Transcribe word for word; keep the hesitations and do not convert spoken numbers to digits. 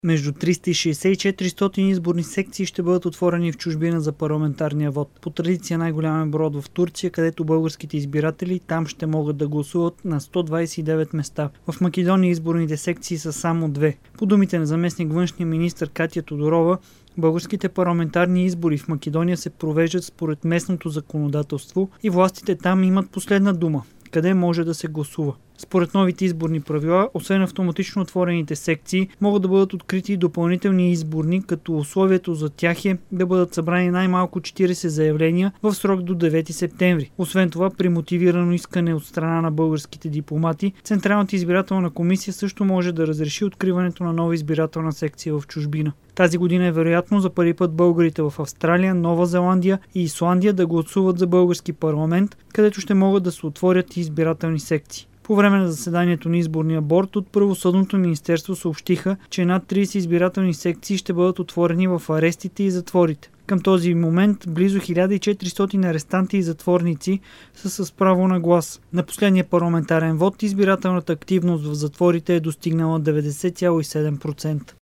Между триста и шейсет и четиристотин изборни секции ще бъдат отворени в чужбина за парламентарния вод. По традиция най-голям е броят в Турция, където българските избиратели там ще могат да гласуват на сто двадесет и девет места. В Македония изборните секции са само две. По думите на заместник външния министър Катя Тодорова, българските парламентарни избори в Македония се провеждат според местното законодателство и властите там имат последна дума – къде може да се гласува. Според новите изборни правила, освен автоматично отворените секции, могат да бъдат открити и допълнителни изборни, като условието за тях е да бъдат събрани най-малко четиридесет заявления в срок до девети септември. Освен това, при мотивирано искане от страна на българските дипломати, Централната избирателна комисия също може да разреши откриването на нова избирателна секция в чужбина. Тази година е вероятно за първи път българите в Австралия, Нова Зеландия и Исландия да гласуват за български парламент, където ще могат да се отворят избирателни секции. По време на заседанието на изборния борд от Правосъдното министерство съобщиха, че над тридесет избирателни секции ще бъдат отворени в арестите и затворите. Към този момент близо хиляда и четиристотин арестанти и затворници са с право на глас. На последния парламентарен вод избирателната активност в затворите е достигнала деветдесет цяло и седем процента.